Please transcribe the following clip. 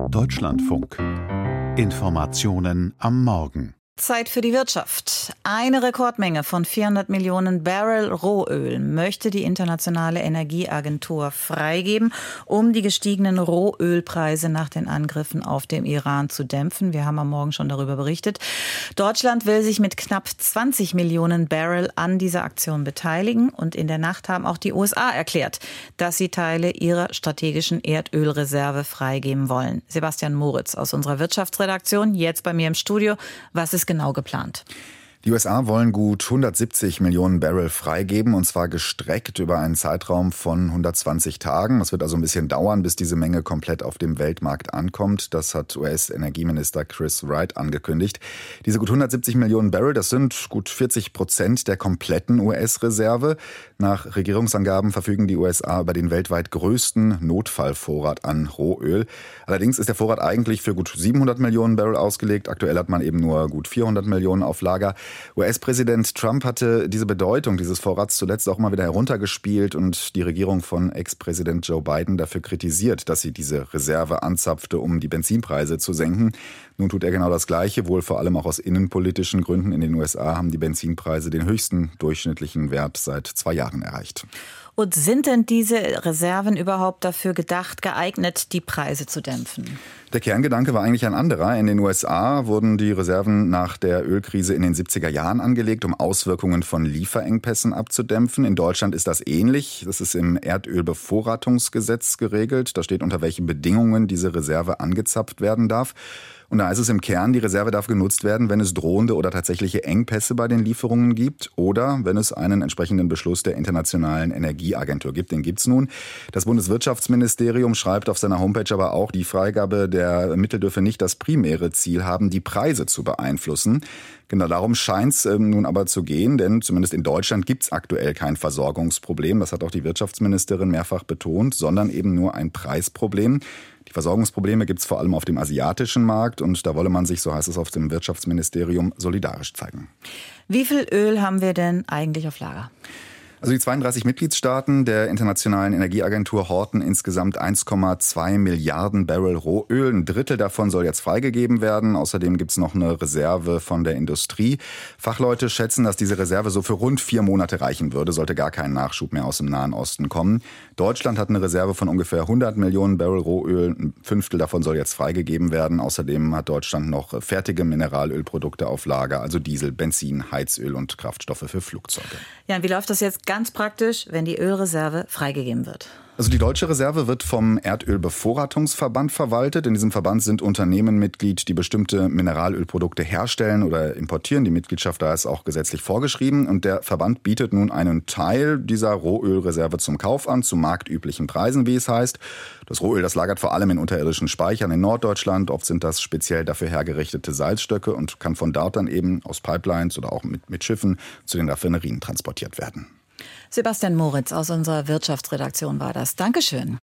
Deutschlandfunk. Informationen am Morgen. Zeit für die Wirtschaft. Eine Rekordmenge von 400 Millionen Barrel Rohöl möchte die Internationale Energieagentur freigeben, um die gestiegenen Rohölpreise nach den Angriffen auf den Iran zu dämpfen. Wir haben am Morgen schon darüber berichtet. Deutschland will sich mit knapp 20 Millionen Barrel an dieser Aktion beteiligen. Und in der Nacht haben auch die USA erklärt, dass sie Teile ihrer strategischen Erdölreserve freigeben wollen. Sebastian Moritz aus unserer Wirtschaftsredaktion, jetzt bei mir im Studio. Was ist genau geplant? Die USA wollen gut 170 Millionen Barrel freigeben, und zwar gestreckt über einen Zeitraum von 120 Tagen. Es wird also ein bisschen dauern, bis diese Menge komplett auf dem Weltmarkt ankommt. Das hat US-Energieminister Chris Wright angekündigt. Diese gut 170 Millionen Barrel, das sind gut 40% der kompletten US-Reserve. Nach Regierungsangaben verfügen die USA über den weltweit größten Notfallvorrat an Rohöl. Allerdings ist der Vorrat eigentlich für gut 700 Millionen Barrel ausgelegt. Aktuell hat man eben nur gut 400 Millionen auf Lager. US-Präsident Trump hatte diese Bedeutung dieses Vorrats zuletzt auch mal wieder heruntergespielt und die Regierung von Ex-Präsident Joe Biden dafür kritisiert, dass sie diese Reserve anzapfte, um die Benzinpreise zu senken. Nun tut er genau das Gleiche, wohl vor allem auch aus innenpolitischen Gründen. In den USA haben die Benzinpreise den höchsten durchschnittlichen Wert seit 2 Jahren erreicht. Und sind denn diese Reserven überhaupt dafür geeignet, die Preise zu dämpfen? Der Kerngedanke war eigentlich ein anderer. In den USA wurden die Reserven nach der Ölkrise in den 70er Jahren angelegt, um Auswirkungen von Lieferengpässen abzudämpfen. In Deutschland ist das ähnlich. Das ist im Erdölbevorratungsgesetz geregelt. Da steht, unter welchen Bedingungen diese Reserve angezapft werden darf. Und da heißt es im Kern, die Reserve darf genutzt werden, wenn es drohende oder tatsächliche Engpässe bei den Lieferungen gibt oder wenn es einen entsprechenden Beschluss der Internationalen Energieagentur gibt. Den gibt's nun. Das Bundeswirtschaftsministerium schreibt auf seiner Homepage aber auch, die Freigabe der Mittel dürfe nicht das primäre Ziel haben, die Preise zu beeinflussen. Genau darum scheint es nun aber zu gehen, denn zumindest in Deutschland gibt es aktuell kein Versorgungsproblem. Das hat auch die Wirtschaftsministerin mehrfach betont, sondern eben nur ein Preisproblem. Die Versorgungsprobleme gibt es vor allem auf dem asiatischen Markt und da wolle man sich, so heißt es auf dem Wirtschaftsministerium, solidarisch zeigen. Wie viel Öl haben wir denn eigentlich auf Lager? Also die 32 Mitgliedstaaten der Internationalen Energieagentur horten insgesamt 1,2 Milliarden Barrel Rohöl. Ein Drittel davon soll jetzt freigegeben werden. Außerdem gibt es noch eine Reserve von der Industrie. Fachleute schätzen, dass diese Reserve so für rund 4 Monate reichen würde, sollte gar kein Nachschub mehr aus dem Nahen Osten kommen. Deutschland hat eine Reserve von ungefähr 100 Millionen Barrel Rohöl. Ein Fünftel davon soll jetzt freigegeben werden. Außerdem hat Deutschland noch fertige Mineralölprodukte auf Lager, also Diesel, Benzin, Heizöl und Kraftstoffe für Flugzeuge. Ja, und wie läuft das jetzt ganz praktisch, wenn die Ölreserve freigegeben wird? Also die deutsche Reserve wird vom Erdölbevorratungsverband verwaltet. In diesem Verband sind Unternehmen Mitglied, die bestimmte Mineralölprodukte herstellen oder importieren. Die Mitgliedschaft da ist auch gesetzlich vorgeschrieben. Und der Verband bietet nun einen Teil dieser Rohölreserve zum Kauf an, zu marktüblichen Preisen, wie es heißt. Das Rohöl, das lagert vor allem in unterirdischen Speichern in Norddeutschland. Oft sind das speziell dafür hergerichtete Salzstöcke und kann von dort dann eben aus Pipelines oder auch mit Schiffen zu den Raffinerien transportiert werden. Sebastian Moritz aus unserer Wirtschaftsredaktion war das. Dankeschön.